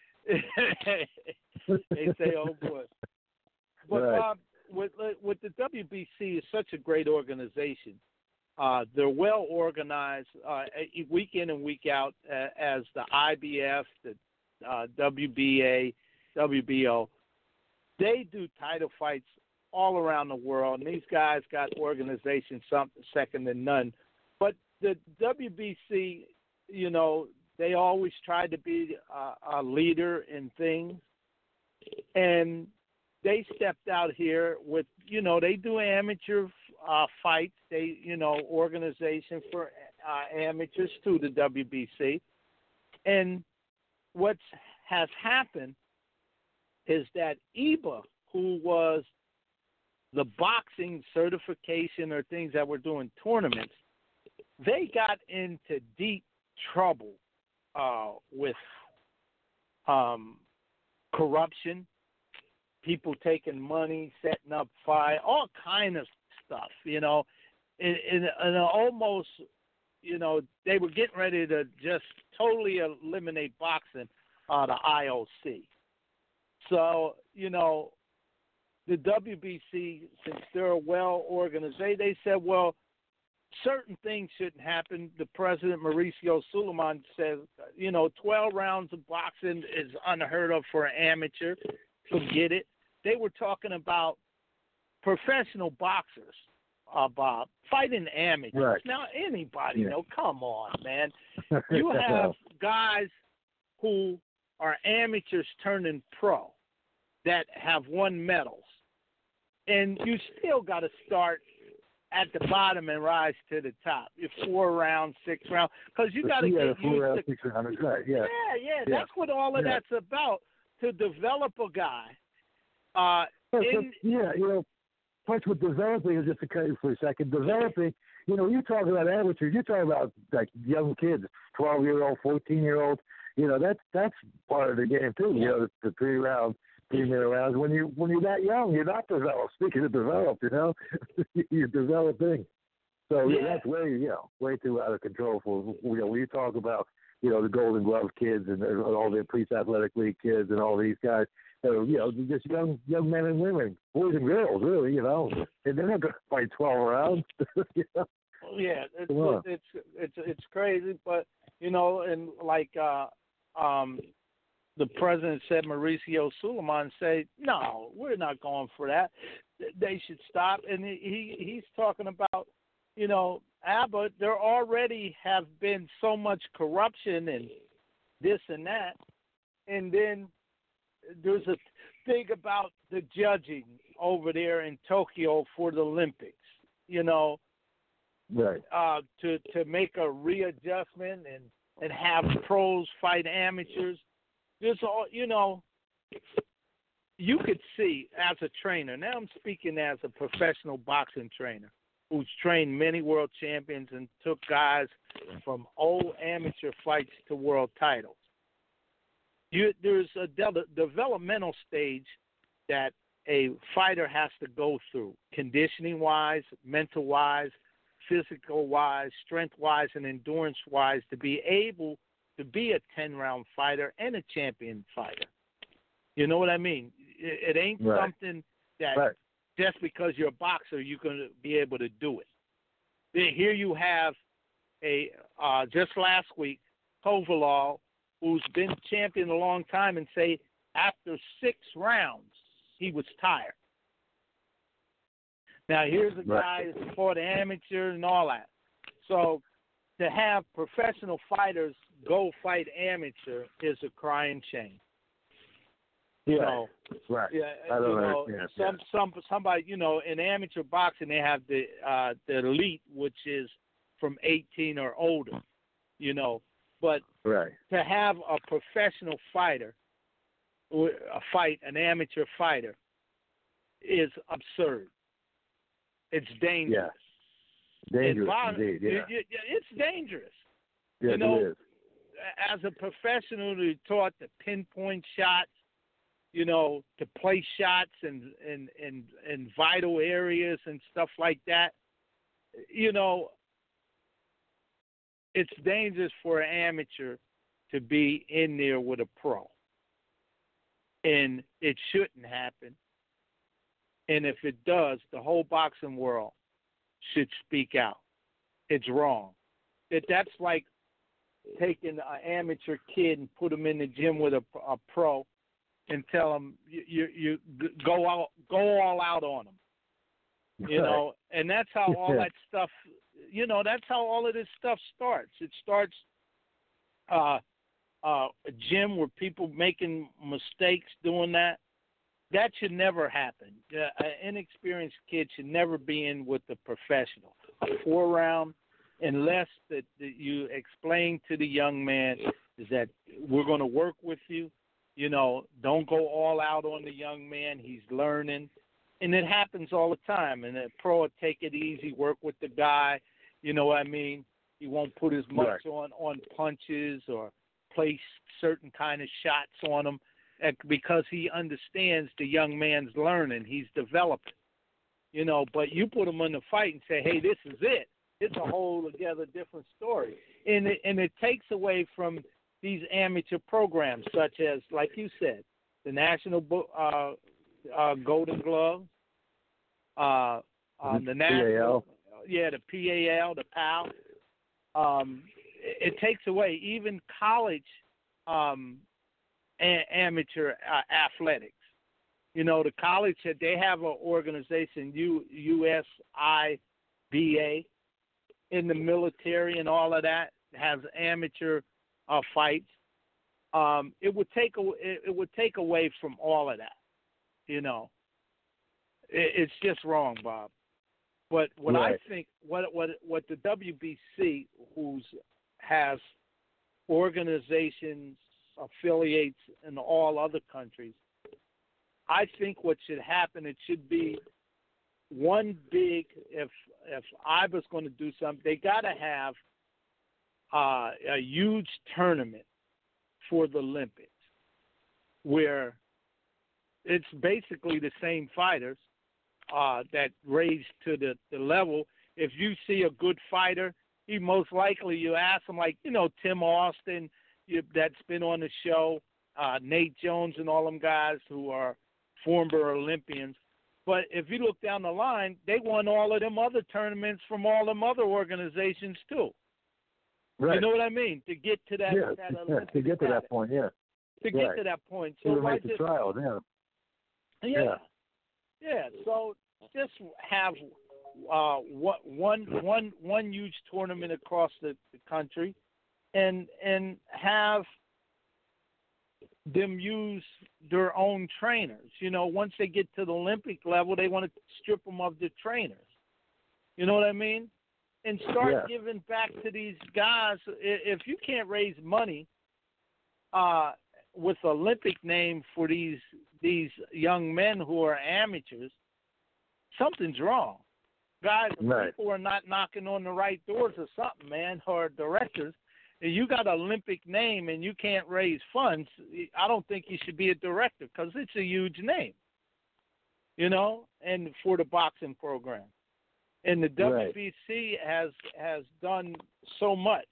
They say, "Oh boy." But with the WBC, it's such a great organization. They're well organized, week in and week out, as the IBF, the WBA, WBO. They do title fights all around the world, and these guys got organization something second to none. But the WBC, they always tried to be a leader in things, and they stepped out here with, they do amateur fights. They, organization for amateurs to the WBC. And what has happened is that IBA, who was the boxing certification or things that were doing tournaments, they got into deep trouble with corruption, people taking money, setting up fire, all kind of stuff, and almost, they were getting ready to just totally eliminate boxing, the IOC. So, the WBC, since they're well organized, they said, well, certain things shouldn't happen. The president, Mauricio Suleiman, says, 12 rounds of boxing is unheard of for an amateur. Forget it. They were talking about professional boxers, Bob, fighting amateurs. Right. Now, anybody, come on, man. You have guys who are amateurs turning pro that have won medals. And you still got to start at the bottom and rise to the top. You're 4 rounds, 6 rounds, because you got to get used to. 6 rounds, right? Yeah. That's what all of that's about. To develop a guy. Plus with developing, just to cut you for a second, developing. You talk about amateurs. You talk about like young kids, 12-year-old, 14-year-old. That's part of the game too. The 3-minute rounds. When you're that young, you're not developed. Speaking of developed, you're developing. So that's way too out of control for when you talk about the Golden Glove kids and all the Police Athletic League kids and all these guys. Just young men and women, boys and girls, really. And they're not going to fight 12 rounds. Yeah, it's crazy, but and like the president said, Mauricio Suleiman, say, no, we're not going for that. They should stop. And he's talking about, Abbott, there already have been so much corruption and this and that. And then there's a thing about the judging over there in Tokyo for the Olympics, Right. To make a readjustment and have pros fight amateurs. There's all, you could see as a trainer, now I'm speaking as a professional boxing trainer who's trained many world champions and took guys from old amateur fights to world titles. There's a developmental stage that a fighter has to go through, conditioning-wise, mental-wise, physical-wise, strength-wise, and endurance-wise to be able to be a 10-round fighter and a champion fighter. You know what I mean? It ain't something that just because you're a boxer, you're going to be able to do it. Here you have just last week, Kovalov, who's been champion a long time, and say after 6 rounds, he was tired. Now, here's a guy who's fought amateur and all that. So to have professional fighters go fight amateur is a crying shame. Yeah. Somebody, in amateur boxing, they have the elite, which is from 18 or older, But to have a professional fighter fight an amateur fighter is absurd. It's dangerous. Yeah. Dangerous, indeed, it's dangerous. Yeah, it is. As a professional who taught to pinpoint shots, to place shots in vital areas and stuff like that, it's dangerous for an amateur to be in there with a pro. And it shouldn't happen. And if it does, the whole boxing world should speak out. It's wrong. That's like taking an amateur kid and put him in the gym with a pro and tell him you go all out on him. And that's how all that stuff. That's how all of this stuff starts. It starts a gym where people making mistakes doing that. That should never happen. An inexperienced kid should never be in with a professional. A 4-round, unless that you explain to the young man is that we're going to work with you. Don't go all out on the young man. He's learning. And it happens all the time. And a pro will take it easy, work with the guy. You know what I mean? He won't put as much on punches or place certain kind of shots on him because he understands the young man's learning. He's developing. But you put him in the fight and say, hey, this is it. It's a whole together different story. And it takes away from these amateur programs such as, like you said, the National Golden Glove, the National, the PAL, the PAL. It takes away even college amateur athletics. The college, they have an organization, USIBA, in the military and all of that, has amateur fights. It would take away from all of that. It's just wrong, Bob. But what I think, what the WBC, has organizations, affiliates in all other countries, I think what should happen, it should be one big. If IBA's going to do something, they got to have a huge tournament for the Olympics, where it's basically the same fighters that raise to the level. If you see a good fighter, he most likely, you ask him, like, Tim Austin, that's been on the show, Nate Jones and all them guys who are former Olympians. But if you look down the line, they won all of them other tournaments from all them other organizations too. Right. You know what I mean? To get to that, to get to that point, yeah. to get to that point. So why make the trial, Yeah. So just have one huge tournament across the country, and have them use their own trainers. You know, once they get to the Olympic level, they want to strip them of the trainers. You know what I mean? And start giving back to these guys. If you can't raise money with Olympic name for these young men who are amateurs, something's wrong. Guys, people are not knocking on the right doors or something, man, or directors. If you got an Olympic name and you can't raise funds, I don't think you should be a director because it's a huge name, you know, and for the boxing program. And the WBC has done so much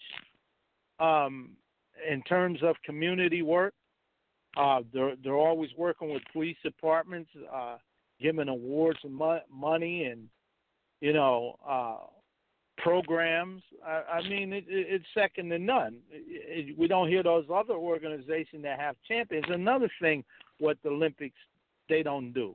in terms of community work. They're always working with police departments, giving awards and money and, you know, programs. I mean, it's second to none. We don't hear those other organizations that have champions. Another thing, what the Olympics, they don't do.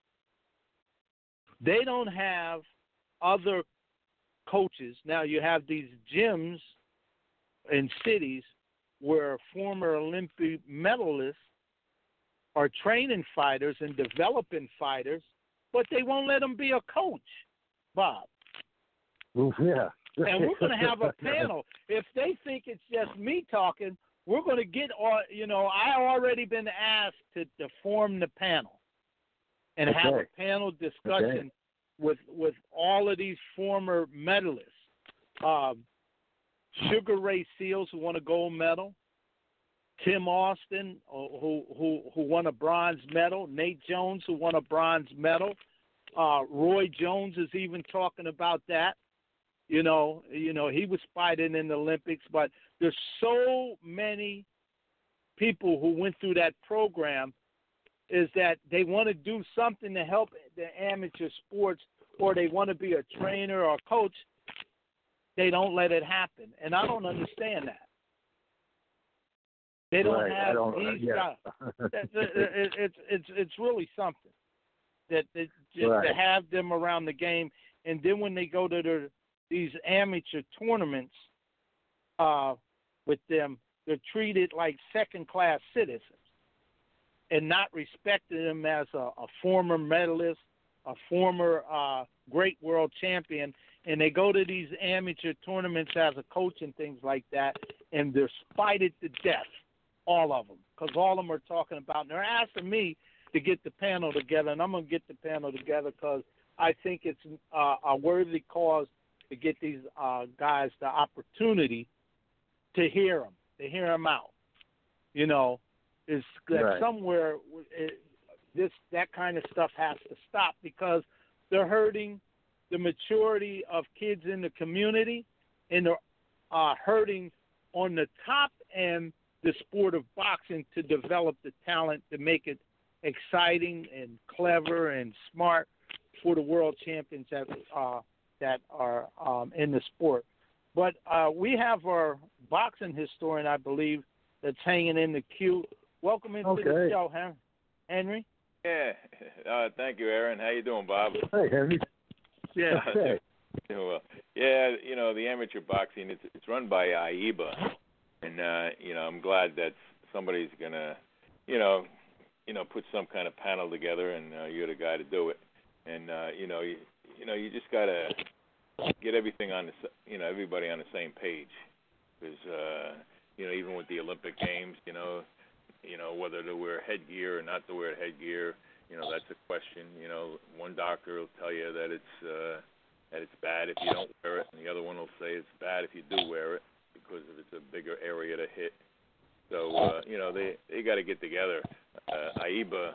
They don't have other coaches. Now you have these gyms in cities where former Olympic medalists are training fighters and developing fighters, but they won't let them be a coach, Bob. Oof, yeah. And we're going to have a panel. If they think it's just me talking, we're going to get, you know, I already been asked to form the panel and have a panel discussion with all of these former medalists. Sugar Ray Seals, who won a gold medal. Tim Austin, who won a bronze medal. Nate Jones, who won a bronze medal. Roy Jones is even talking about that. You know, he was fighting in the Olympics, but there's so many people who went through that program is that they want to do something to help the amateur sports, or they want to be a trainer or a coach. They don't let it happen, and I don't understand that. They don't have these guys. It's really something that to have them around the game, and then when they go to these amateur tournaments with them, they're treated like second-class citizens and not respecting them as a former medalist, a former great world champion. And they go to these amateur tournaments as a coach and things like that, and they're spited to death, all of them, because all of them are talking about, and they're asking me to get the panel together, and I'm going to get the panel together because I think it's a worthy cause to get these guys the opportunity to hear them out. You know, is that somewhere that kind of stuff has to stop because they're hurting the maturity of kids in the community, and they're hurting on the top end the sport of boxing to develop the talent to make it exciting and clever and smart for the world champions that are in the sport. But we have our boxing historian, I believe, that's hanging in the queue. Welcome into the show, Henry. Yeah. Thank you, Aaron. How you doing, Bob? Hey, Henry. Yeah. Okay. Well, yeah, you know, the amateur boxing, it's run by AIBA. And, you know, I'm glad that somebody's going to, you know, put some kind of panel together, and you're the guy to do it. And, you you just got to get everything on everybody on the same page. Because, even with the Olympic Games, whether to wear headgear or not to wear headgear, that's a question. One doctor will tell you that it's bad if you don't wear it, and the other one will say it's bad if you do wear it because if it's a bigger area to hit. So, they got to get together. AIBA,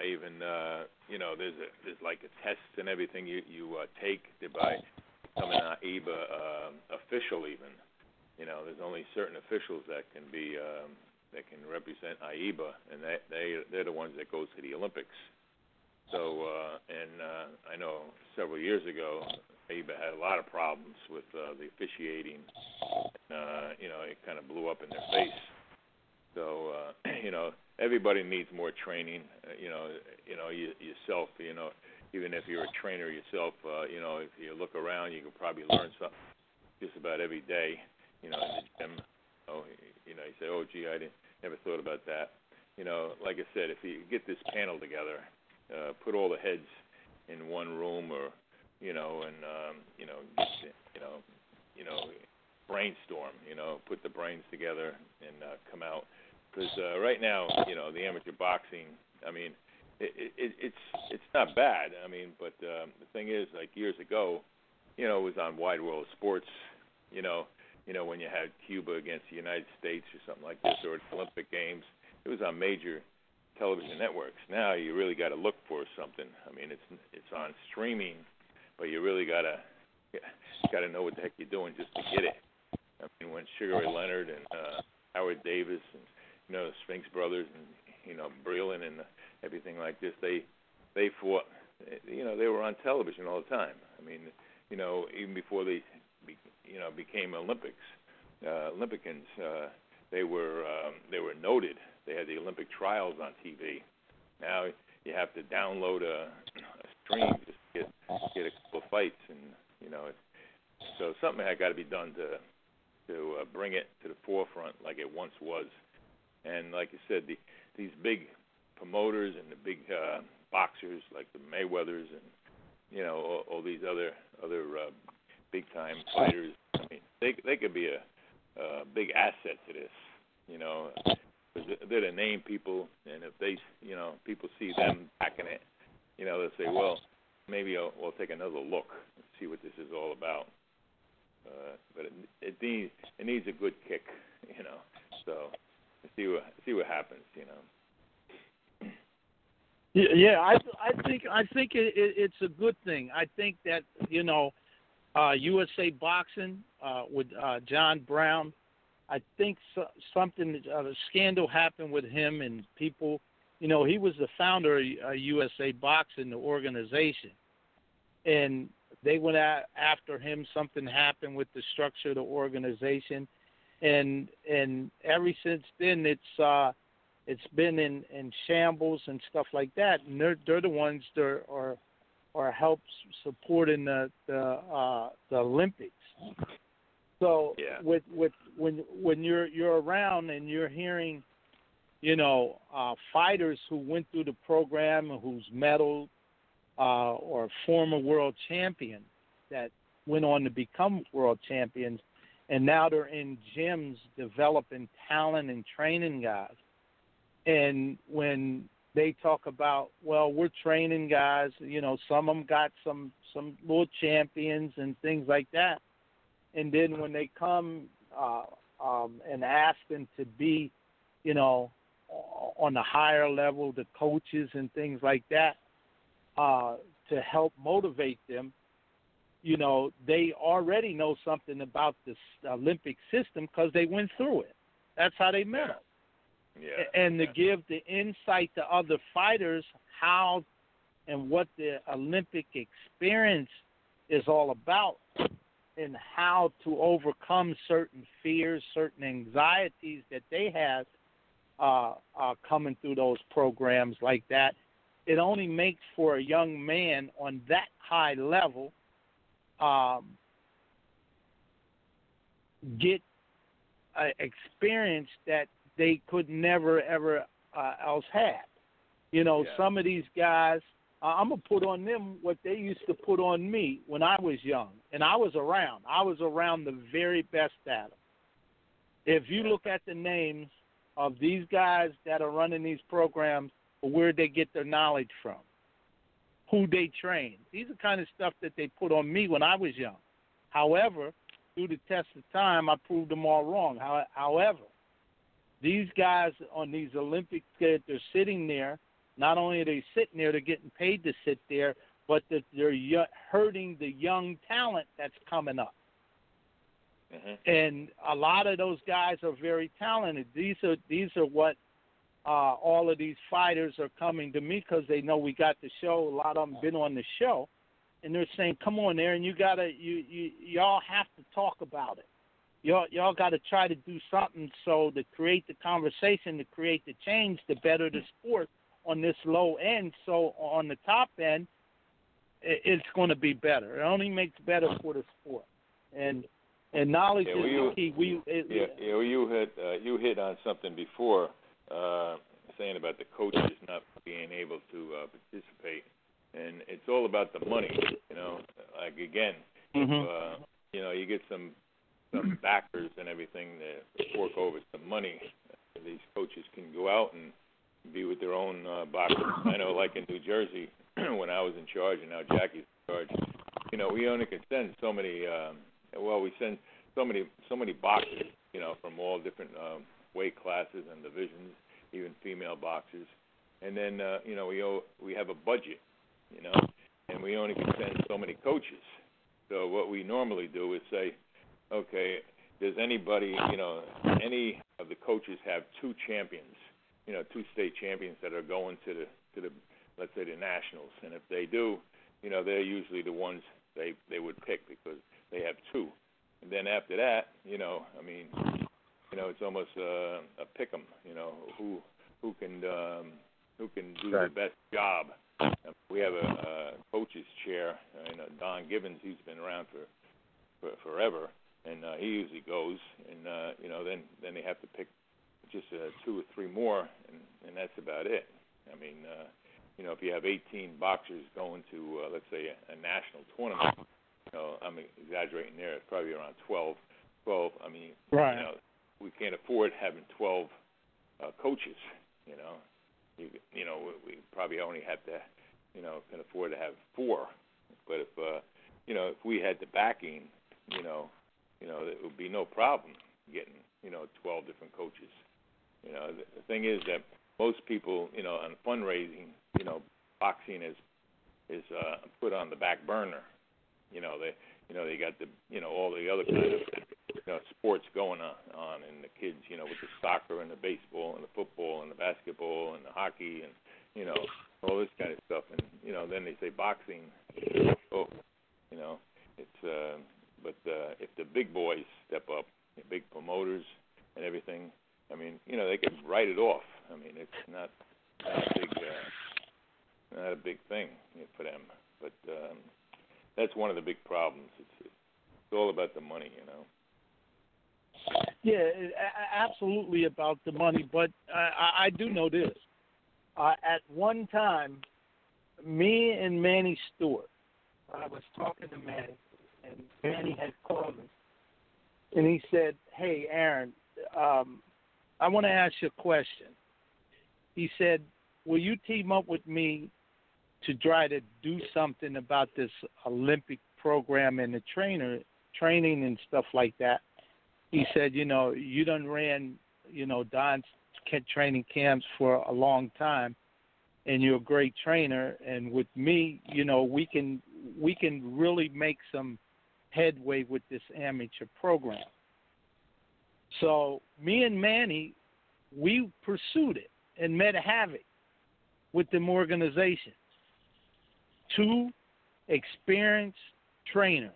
there's like a test and everything you take by becoming an AIBA official even. There's only certain officials that can be that can represent AIBA, and they're the ones that goes to the Olympics. So, I know several years ago, AIBA had a lot of problems with the officiating. It kind of blew up in their face. So, everybody needs more training. Yourself. Even if you're a trainer yourself, if you look around, you can probably learn something just about every day. In the gym. You say, oh, gee, I never thought about that. Like I said, if you get this panel together, put all the heads in one room, or brainstorm. Put the brains together and come out. Because right now, the amateur boxing, I mean, it's not bad. I mean, but the thing is, like years ago, it was on Wide World of Sports. When you had Cuba against the United States or something like this, or the Olympic Games, it was on major television networks. Now you really got to look for something. I mean, it's on streaming, but you really got to know what the heck you're doing just to get it. I mean, when Sugar Ray Leonard and Howard Davis and the Spinks brothers and Breland and everything like this, they fought. They were on television all the time. I mean, even before they became Olympians, they were noted. They had the Olympic trials on TV. Now you have to download a stream just to get a couple of fights, and so something had got to be done to bring it to the forefront like it once was. And like you said, these big promoters and the big boxers like the Mayweathers and all these other big time fighters. I mean, they could be a big asset to this. They're the name people, and if they people see them backing it, they'll say, well, maybe we'll take another look and see what this is all about. But it needs a good kick, So see what happens, Yeah, I think it's a good thing. I think that USA Boxing with John Brown. I think something a scandal happened with him and people. He was the founder of USA Boxing, the organization, and they went after him. Something happened with the structure of the organization, and ever since then it's been in shambles and stuff like that. And they're the ones that are help supporting the Olympics. So yeah. when you're around and you're hearing, fighters who went through the program, who's medaled, or former world champion that went on to become world champions, and now they're in gyms developing talent and training guys. And when they talk about, well, we're training guys, some of them got some little champions and things like that. And then when they come and ask them to be, on the higher level, the coaches and things like that, to help motivate them, they already know something about this Olympic system because they went through it. That's how they met them. Yeah. And to give the insight to other fighters how and what the Olympic experience is all about, and how to overcome certain fears, certain anxieties that they have coming through those programs like that. It only makes for a young man on that high level get experience that they could never, ever else have. Some of these guys, I'm going to put on them what they used to put on me when I was young. And I was around. I was around the very best at them. If you look at the names of these guys that are running these programs, where they get their knowledge from, who they train. These are kind of stuff that they put on me when I was young. However, through the test of time, I proved them all wrong. However, these guys on these Olympics, they're sitting there. Not only are they sitting there, they're getting paid to sit there, but that they're hurting the young talent that's coming up. Mm-hmm. And a lot of those guys are very talented. These are what all of these fighters are coming to me because they know we got the show. A lot of them been on the show, and they're saying, "Come on, Aaron, y'all have to talk about it. y'all got to try to do something so to create the conversation, to create the change, to better the sport on this low end. So on the top end, it's going to be better. It only makes better for the sport. And knowledge is the key. You hit on something before, saying about the coaches not being able to participate, and it's all about the money. Like again, if, you get some backers and everything that fork over some money, these coaches can go out and be with their own boxers. I know, like in New Jersey, when I was in charge, and now Jackie's in charge. We only can send so many. We send so many boxers, from all different weight classes and divisions, even female boxers. And then, we have a budget, and we only can send so many coaches. So what we normally do is say, okay, does anybody, any of the coaches have two champions, two state champions that are going to the let's say the nationals, and if they do, they're usually the ones they would pick because they have two. And then after that, it's almost a pick 'em. Who can do the best job. We have a coach's chair. Don Gibbons. He's been around for forever, and he usually goes. And then they have to pick just 2 or 3 more, and that's about it. If you have 18 boxers going to let's say a national tournament. I'm exaggerating there. It's probably around 12. Right. We can't afford having 12 coaches. We probably only have to, can afford to have 4. But if we had the backing, it would be no problem getting, 12 different coaches. The thing is that most people, on fundraising, boxing is put on the back burner. They got the, all the other kind of, sports going on, and the kids, with the soccer and the baseball and the football and the basketball and the hockey and, all this kind of stuff. And, then they say boxing, it's, but if the big boys step up, the big promoters and everything, they can write it off. It's not a big thing for them, but that's one of the big problems. It's all about the money, Yeah, absolutely about the money. But I do know this. At one time, me and Manny Stewart, I was talking to Manny, and Manny had called me, and he said, "Hey, Aaron, I want to ask you a question." He said, "Will you team up with me to try to do something about this Olympic program and the training and stuff like that?" He said, you done ran, Don's training camps for a long time, and you're a great trainer. And with me, we can really make some headway with this amateur program. So me and Manny, we pursued it and met havoc with them organizations. 2 experienced trainers.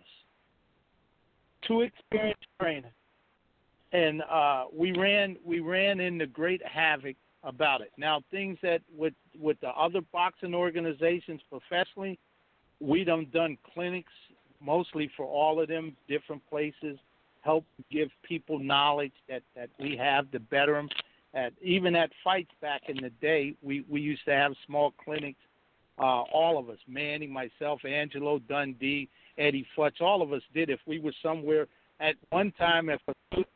And we ran into great havoc about it. Now, things that with the other boxing organizations professionally, we done clinics mostly for all of them, different places, help give people knowledge that we have to better them. Even at fights back in the day, we used to have small clinics. All of us, Manny, myself, Angelo, Dundee, Eddie Futch, all of us did. If we were somewhere at one time, if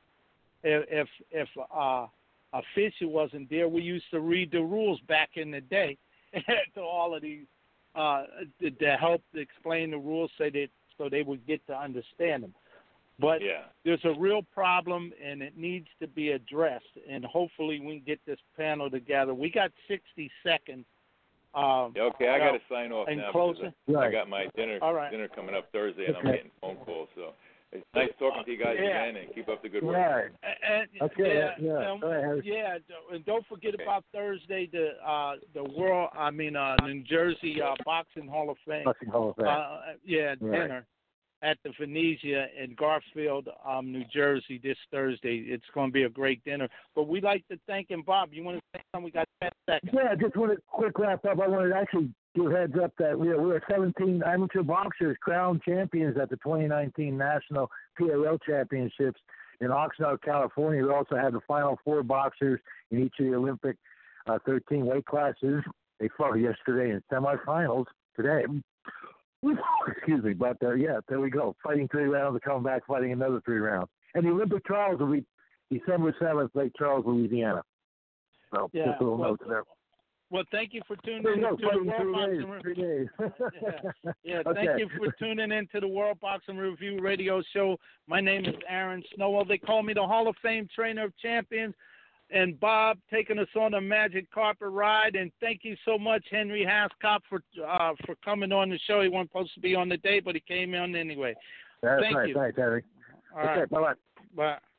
a official wasn't there, we used to read the rules back in the day to all of these to help explain the rules so they would get to understand them. But there's a real problem, and it needs to be addressed. And hopefully we can get this panel together. We got 60 seconds. Okay, I got to sign off now. Closing? I got my dinner coming up Thursday, and I'm getting phone calls. So it's nice talking to you guys again, and keep up the good work. And don't forget about Thursday, the New Jersey Boxing Hall of Fame. Boxing Hall of Fame. Dinner. at the Venezia in Garfield, New Jersey this Thursday. It's going to be a great dinner. But we'd like to thank him. Bob, you want to say something? We got 10 seconds. Yeah, just want to quick wrap up. I wanted to actually give a heads up that we were 17 amateur boxers crowned champions at the 2019 National PAL Championships in Oxnard, California. We also had the final 4 boxers in each of the Olympic 13 weight classes. They fought yesterday in semifinals today. Excuse me, but there we go. Fighting 3 rounds to come back, fighting another 3 rounds. And the Olympic trials will be December 7th, Lake Charles, Louisiana. So just a little note there. Well, thank you for tuning in to the World Boxing Review. Okay. Thank you for tuning in to the World Boxing Review radio show. My name is Aaron Snowell. They call me the Hall of Fame Trainer of Champions. And Bob taking us on a magic carpet ride. And thank you so much, Henry Hascott, for coming on the show. He wasn't supposed to be on the day, but he came on anyway. That's thank right. you. Thanks, Henry. All okay, right. bye-bye. Bye.